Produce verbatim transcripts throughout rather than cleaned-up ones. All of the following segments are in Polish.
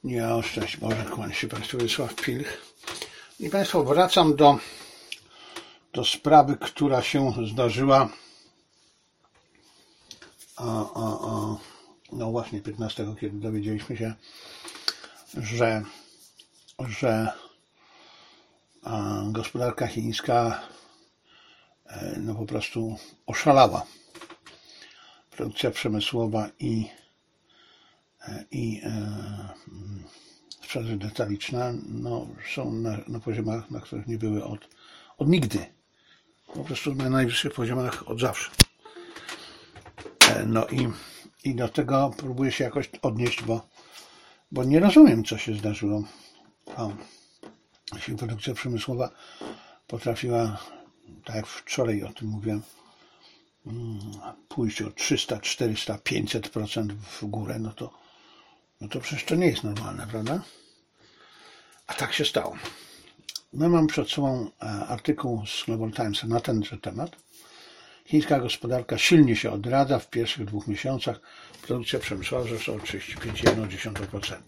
Nie oszczęść Boże, kłania się Państwu Wiesław Pilch. I Państwo, wracam do, do sprawy, która się zdarzyła o, o, o, no właśnie piętnastego, kiedy dowiedzieliśmy się, że, że a, gospodarka chińska e, no po prostu oszalała. Produkcja przemysłowa i i e, sprzedaż detaliczna no, są na, na poziomach, na których nie były od, od nigdy. Po prostu na najwyższych poziomach od zawsze. E, no i, i do tego próbuję się jakoś odnieść, bo, bo nie rozumiem, co się zdarzyło. O, jeśli produkcja przemysłowa potrafiła, tak jak wczoraj o tym mówiłem, pójść o trzysta, czterysta, pięćset procent w górę, no to No to przecież to nie jest normalne, prawda? A tak się stało. No mam przed sobą artykuł z Global Timesa na tenże temat. Chińska gospodarka silnie się odradza. W pierwszych dwóch miesiącach produkcja przemysłowa wzrosła o trzydzieści pięć przecinek jeden procent.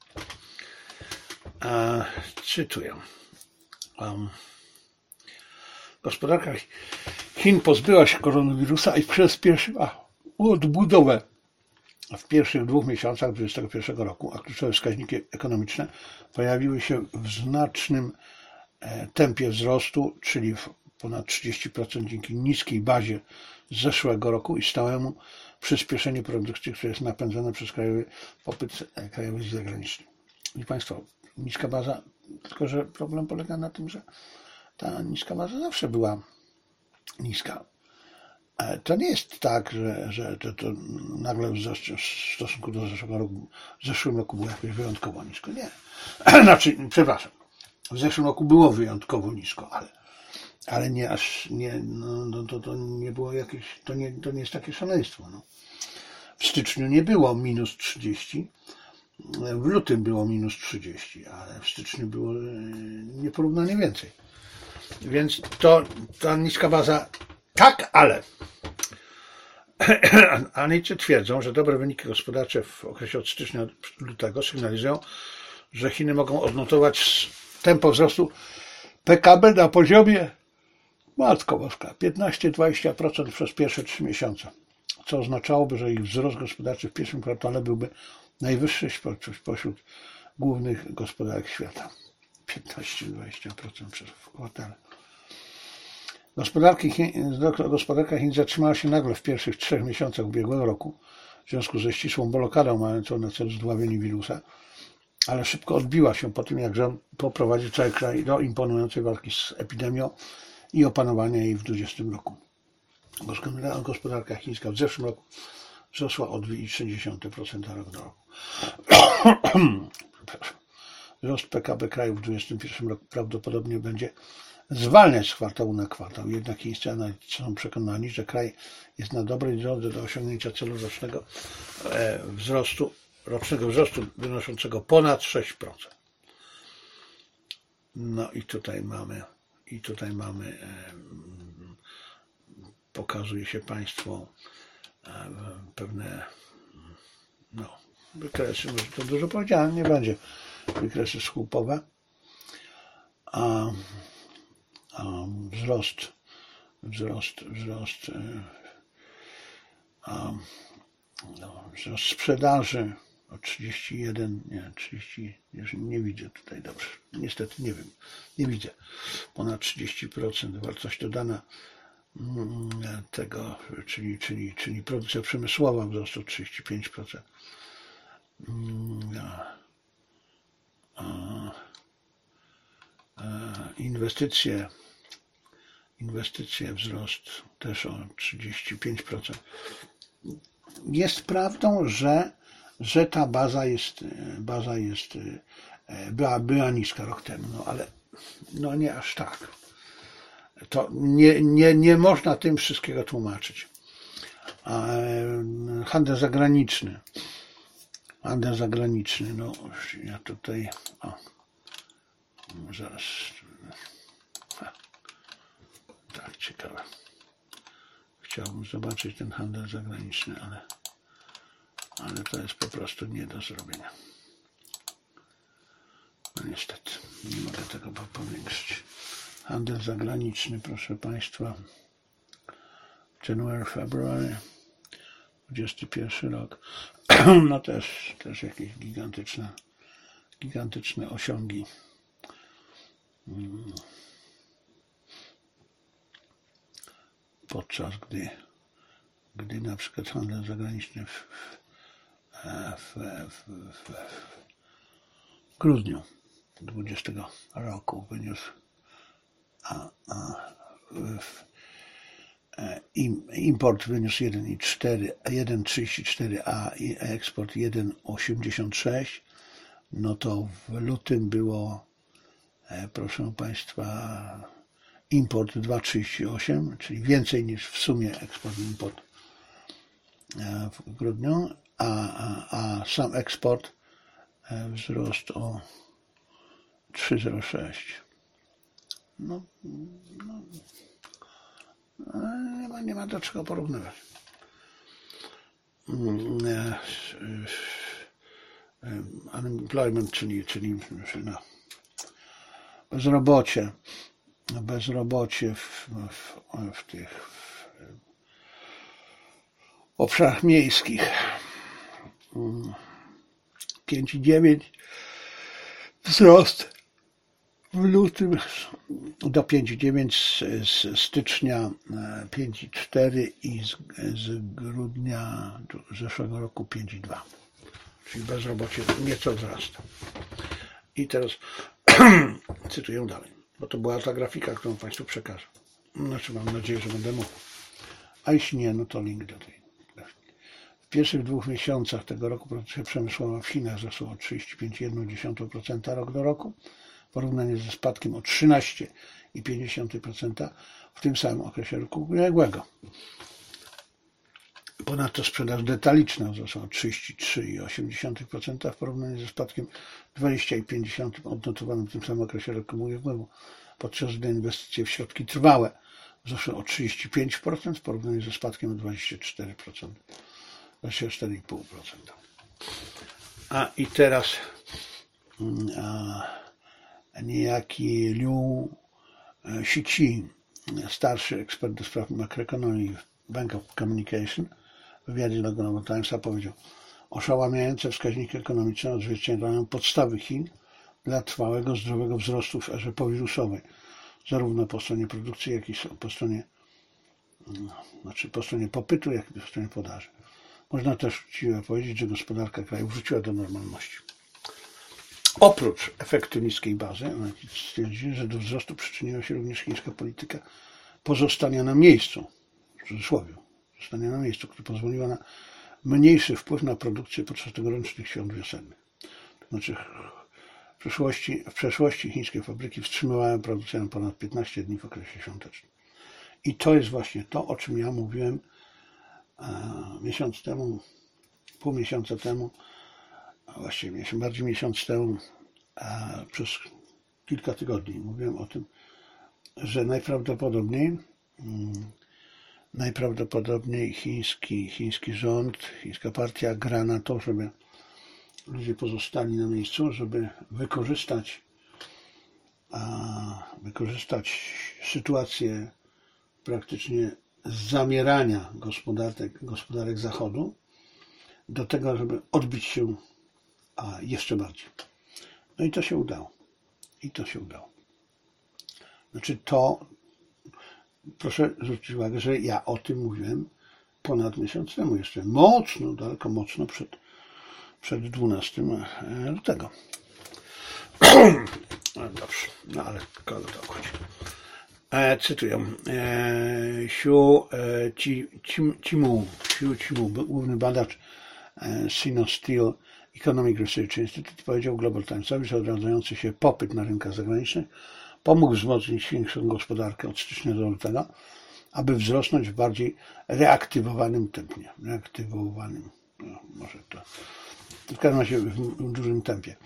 Cytuję. Um, gospodarka Chin pozbyła się koronawirusa i przez pierwszą odbudowę w pierwszych dwóch miesiącach dwudziestego pierwszego roku, a kluczowe wskaźniki ekonomiczne pojawiły się w znacznym tempie wzrostu, czyli w ponad trzydzieści procent dzięki niskiej bazie z zeszłego roku i stałemu przyspieszeniu produkcji, które jest napędzane przez krajowy popyt krajowy i zagraniczny. I Państwo, niska baza, tylko że problem polega na tym, że ta niska baza zawsze była niska. To nie jest tak, że, że to, to nagle w stosunku do zeszłego roku, w zeszłym roku było jakoś wyjątkowo nisko. Nie. Znaczy, przepraszam, w zeszłym roku było wyjątkowo nisko, ale, ale nie aż, nie, no, no, to, to nie było jakieś, to nie, to nie jest takie szaleństwo. No. W styczniu nie było minus trzydzieści, w lutym było minus trzydzieści, ale w styczniu było nieporównanie więcej. Więc to, ta niska baza, tak, ale analitycy twierdzą, że dobre wyniki gospodarcze w okresie od stycznia do lutego sygnalizują, że Chiny mogą odnotować tempo wzrostu P K B na poziomie matko boska piętnaście do dwudziestu procent przez pierwsze trzy miesiące, co oznaczałoby, że ich wzrost gospodarczy w pierwszym kwartale byłby najwyższy spośród głównych gospodarek świata. piętnaście do dwudziestu procent przez kwartale. Gospodarka Chin zatrzymała się nagle w pierwszych trzech miesiącach ubiegłego roku w związku ze ścisłą blokadą mającą na celu zdławienie wirusa, ale szybko odbiła się po tym, jak rząd poprowadził cały kraj do imponującej walki z epidemią i opanowania jej w dwudziestym roku. Gospodarka chińska w zeszłym roku wzrosła o dwa przecinek trzy procent rok do roku. Wzrost P K B kraju w dwudziestym pierwszym roku prawdopodobnie będzie zwalniać z kwartału na kwartał. Jednak chińscy analitycy są przekonani, że kraj jest na dobrej drodze do osiągnięcia celu rocznego wzrostu, rocznego wzrostu wynoszącego ponad sześć procent. No i tutaj mamy, i tutaj mamy, pokazuje się Państwu pewne, no, wykresy, może to dużo powiedziałem, nie będzie wykresy słupowe, a wzrost, wzrost, wzrost, a, no, wzrost sprzedaży o trzydzieści jeden, nie, trzydzieści, nie widzę tutaj dobrze, niestety nie wiem, nie widzę, ponad trzydzieści procent, wartość dodana tego, czyli, czyli, czyli produkcja przemysłowa wzrostu trzydzieści pięć procent. A, Inwestycje, inwestycje wzrost też o trzydzieści pięć procent. Jest prawdą, że, że ta baza jest, baza jest, była, była niska rok temu, no ale no nie aż tak. To nie, nie, nie można tym wszystkiego tłumaczyć. Handel zagraniczny. Handel zagraniczny, no ja tutaj, o, zaraz, ha, tak, ciekawe. Chciałbym zobaczyć ten handel zagraniczny, ale, ale to jest po prostu nie do zrobienia. No niestety, nie mogę tego powiększyć. Handel zagraniczny, proszę Państwa. January, February, dwudziesty pierwszy rok. No też, też jakieś gigantyczne, gigantyczne osiągi. Podczas gdy, gdy na przykład handel zagraniczny w, w, w, w, w grudniu dwudziestego roku wyniósł a, a, w, import wyniósł jeden przecinek trzydzieści cztery, a eksport jeden przecinek osiemdziesiąt sześć, no to w lutym było, proszę Państwa, import dwa przecinek trzydzieści osiem, czyli więcej niż w sumie eksport i import w grudniu, a, a, a sam eksport wzrost o trzy przecinek zero sześć. No, no, nie ma, nie ma do czego porównywać. Unemployment, czyli, czyli no, bezrobocie, bezrobocie w, w, w tych w obszarach miejskich pięć przecinek dziewięć, wzrost w lutym do pięć przecinek dziewięć, z stycznia pięć przecinek cztery i z, z grudnia zeszłego roku pięć przecinek dwa. Czyli bezrobocie nieco wzrasta. I teraz cytuję dalej, bo to była ta grafika, którą Państwu przekażę. Znaczy mam nadzieję, że będę mógł. A jeśli nie, no to link do tej grafiki. W pierwszych dwóch miesiącach tego roku produkcja przemysłowa w Chinach wzrosła o trzydzieści pięć przecinek jeden procent rok do roku, w porównaniu ze spadkiem o trzynaście przecinek pięć procent w tym samym okresie roku ubiegłego. Ponadto sprzedaż detaliczna wzrosła o trzydzieści trzy przecinek osiem procent w porównaniu ze spadkiem dwadzieścia pięć procent odnotowanym w tym samym okresie roku ubiegłego, podczas gdy inwestycje w środki trwałe wzrosły o trzydzieści pięć procent w porównaniu ze spadkiem o dwadzieścia cztery procent, dwadzieścia cztery przecinek pięć procent. A i teraz a, niejaki Liu Xiqi, starszy ekspert do spraw makroekonomii w Bank of Communication, w wywiadzie dla Global Timesa powiedział: oszałamiające wskaźniki ekonomiczne odzwierciedlają podstawy Chin dla trwałego, zdrowego wzrostu w erze powirusowej, zarówno po stronie produkcji, jak i po stronie, znaczy po stronie popytu, jak i po stronie podaży. Można też uczciwie powiedzieć, że gospodarka kraju wróciła do normalności. Oprócz efektu niskiej bazy, stwierdzili, że do wzrostu przyczyniła się również chińska polityka pozostania na miejscu, w cudzysłowie, pozostania na miejscu, która pozwoliła na mniejszy wpływ na produkcję podczas tegorocznych świąt wiosennych. To znaczy w przeszłości, w przeszłości chińskie fabryki wstrzymywały produkcję na ponad piętnaście dni w okresie świątecznym. I to jest właśnie to, o czym ja mówiłem e, miesiąc temu, pół miesiąca temu, a właściwie bardziej miesiąc temu, e, przez kilka tygodni mówiłem o tym, że najprawdopodobniej mm, najprawdopodobniej chiński, chiński rząd, chińska partia gra na to, żeby ludzie pozostali na miejscu, żeby wykorzystać, a, wykorzystać sytuację praktycznie zamierania gospodarek, gospodarek Zachodu do tego, żeby odbić się a, jeszcze bardziej. No i to się udało. I to się udało. Znaczy to, proszę zwrócić uwagę, że ja o tym mówiłem ponad miesiąc temu jeszcze. Mocno, daleko mocno przed, przed dwunastego lutego. Dobrze, no ale kogo to obchodzi? E, cytuję. E, Xiu e, Qimu, Xiu Qimu, główny badacz e, Sinosteel Economic Research Institute, powiedział Global Timesowi, że odradzający się popyt na rynkach zagranicznych pomógł wzmocnić większą gospodarkę od stycznia do lutego, aby wzrosnąć w bardziej reaktywowanym tempie. Reaktywowanym, no, może to, w każdym razie w, w dużym tempie.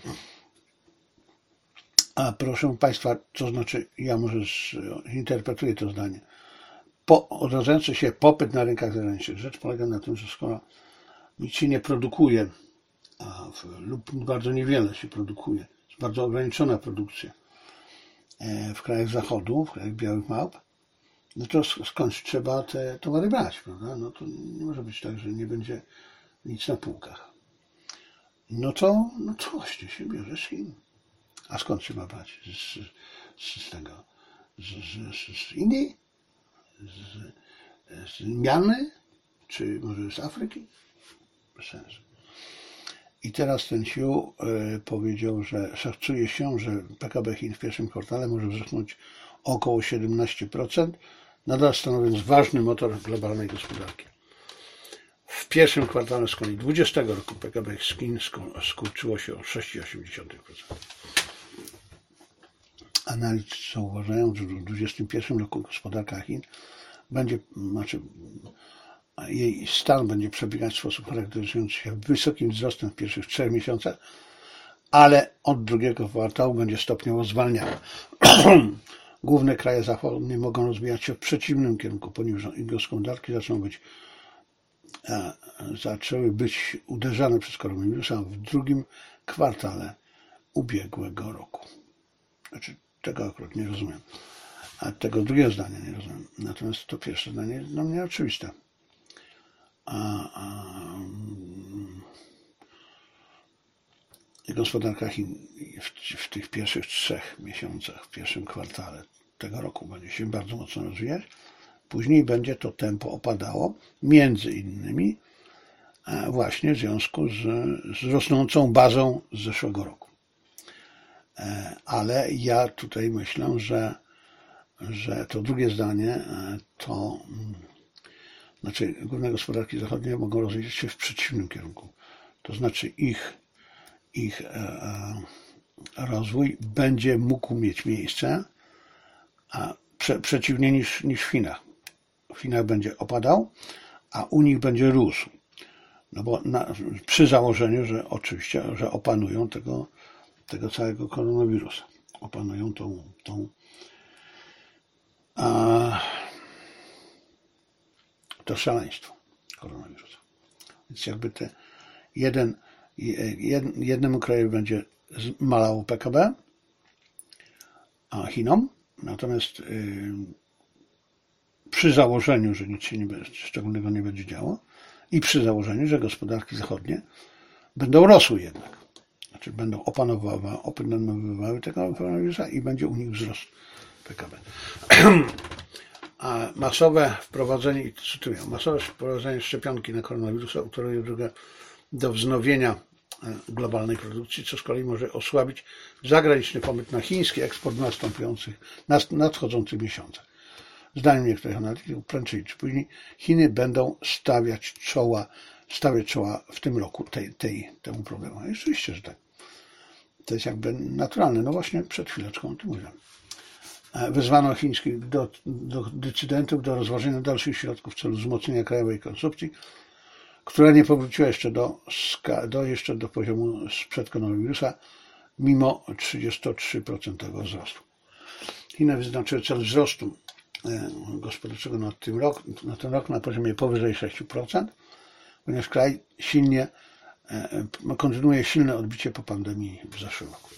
A proszę Państwa, to znaczy, ja może zinterpretuję to zdanie. Po, odradzający się popyt na rynkach zagranicznych. Rzecz polega na tym, że skoro nic się nie produkuje, a w, lub bardzo niewiele się produkuje z bardzo ograniczona produkcja w krajach zachodu, w krajach białych małp, no to skądś trzeba te towary brać, prawda? No to nie może być tak, że nie będzie nic na półkach. No to, no to właśnie się bierze z Chin. A skąd trzeba brać? Z, z, z tego, z, z, z Indii? Z, z Mianmy? Czy może z Afryki? Bez sensu. I teraz ten Siu y, powiedział, że szacuje się, że P K B Chin w pierwszym kwartale może wzrosnąć o około siedemnaście procent, nadal stanowiąc ważny motor globalnej gospodarki. W pierwszym kwartale z kolei dwudziestego roku P K B Chin skurczyło się o sześć przecinek osiem procent. Analitycy uważają, że w dwudziestym pierwszym roku gospodarka Chin będzie, znaczy jej stan będzie przebiegać w sposób charakteryzujący się wysokim wzrostem w pierwszych trzech miesiącach, ale od drugiego kwartału będzie stopniowo zwalniał. Główne kraje zachodnie mogą rozwijać się w przeciwnym kierunku, ponieważ ich gospodarki zaczną być, e, zaczęły być uderzane przez koronawirusa w drugim kwartale ubiegłego roku. Znaczy, tego akurat nie rozumiem. A tego drugiego zdania nie rozumiem. Natomiast to pierwsze zdanie jest dla mnie oczywiste. A, a, gospodarka Chin w, w tych pierwszych trzech miesiącach, w pierwszym kwartale tego roku będzie się bardzo mocno rozwijać. Później będzie to tempo opadało, między innymi właśnie w związku z, z rosnącą bazą z zeszłego roku. Ale ja tutaj myślę, że, że to drugie zdanie to znaczy główne gospodarki zachodnie mogą rozwijać się w przeciwnym kierunku. To znaczy ich, ich e, rozwój będzie mógł mieć miejsce, a prze, przeciwnie niż, niż w Chinach. W Chinach będzie opadał, a u nich będzie rósł. No bo na, przy założeniu, że oczywiście, że opanują tego, tego całego koronawirusa. Opanują tą, tą a, to szaleństwo koronawirusa. Więc jakby te jeden, jed, jednemu krajowi będzie malało P K B, a Chinom, natomiast yy, przy założeniu, że nic się nie, szczególnego nie będzie działo i przy założeniu, że gospodarki zachodnie będą rosły jednak. Znaczy będą opanowywały, opanowywały tego koronawirusa i będzie u nich wzrost P K B. A masowe wprowadzenie, cytuję, masowe wprowadzenie szczepionki na koronawirusa utrudni drogę do wznowienia globalnej produkcji, co z kolei może osłabić zagraniczny popyt na chiński eksport w następujących, nadchodzących miesiącach. Zdaniem niektórych analityków, prędzej czy później Chiny będą stawiać czoła, stawiać czoła w tym roku tej, tej, temu problemowi. Oczywiście, że tak. To jest jakby naturalne. No właśnie przed chwileczką o tym mówiłem. Wezwano chińskich do, do decydentów do rozważenia dalszych środków w celu wzmocnienia krajowej konsumpcji, która nie powróciła jeszcze do, do, jeszcze do poziomu sprzed koronawirusa, mimo trzydzieści trzy procent wzrostu. Chiny wyznaczyły cel wzrostu gospodarczego na ten rok na, ten rok na poziomie powyżej sześć procent, ponieważ kraj silnie kontynuuje silne odbicie po pandemii w zeszłym roku.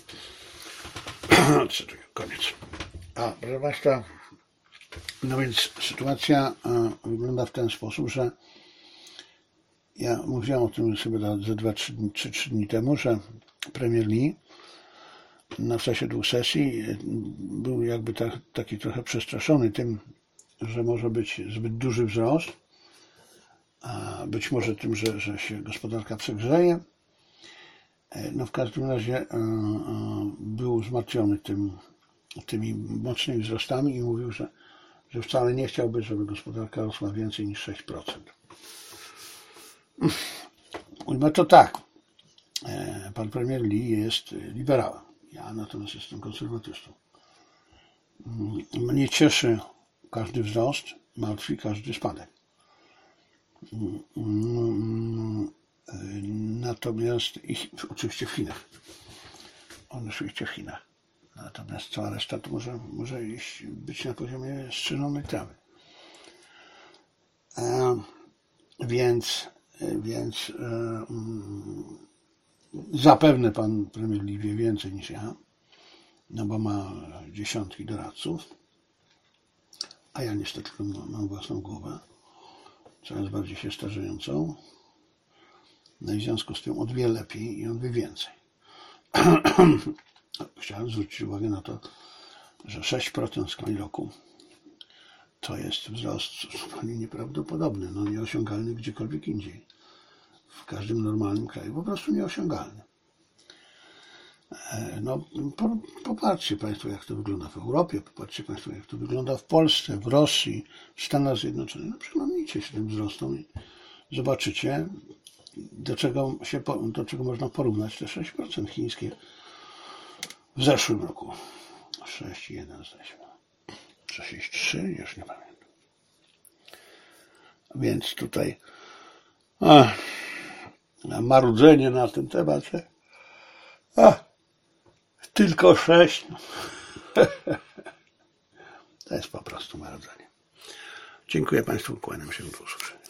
Koniec. A, proszę Państwa, no więc sytuacja wygląda w ten sposób, że ja mówiłem o tym chyba ze dwa czy trzy dni temu, że premier Lee na w czasie dwóch sesji był jakby tak, taki trochę przestraszony tym, że może być zbyt duży wzrost, a być może tym, że, że się gospodarka przegrzeje. No w każdym razie był zmartwiony tym, tymi mocnymi wzrostami i mówił, że, że wcale nie chciałby, żeby gospodarka rosła więcej niż sześć procent. No to tak, pan premier Lee jest liberałem, ja natomiast jestem konserwatystą. Mnie cieszy każdy wzrost, martwi każdy spadek. Natomiast ich, oczywiście w Chinach. On oczywiście w Chinach. Natomiast cała reszta to może, może iść, być na poziomie strzyżonej trawy. E, więc więc e, zapewne pan premier Lee wie więcej niż ja, no bo ma dziesiątki doradców, a ja niestety mam własną głowę, coraz bardziej się starzejącą. No i w związku z tym on wie lepiej i on wie więcej. Chciałem zwrócić uwagę na to, że sześć procent w skali roku to jest wzrost zupełnie nieprawdopodobny, no nieosiągalny gdziekolwiek indziej. W każdym normalnym kraju po prostu nieosiągalny. No, popatrzcie Państwo, jak to wygląda w Europie, popatrzcie Państwo, jak to wygląda w Polsce, w Rosji, w Stanach Zjednoczonych. No, przyglądnijcie się tym wzrostom i zobaczycie, do czego, się, do czego można porównać te sześć procent chińskie w zeszłym roku. sześć przecinek jeden zdaje czy sześć przecinek trzy, już nie pamiętam. Więc tutaj a, marudzenie na ten temat, a, tylko sześć. To jest po prostu marudzenie. Dziękuję Państwu, kłaniam się, do usłyszenia.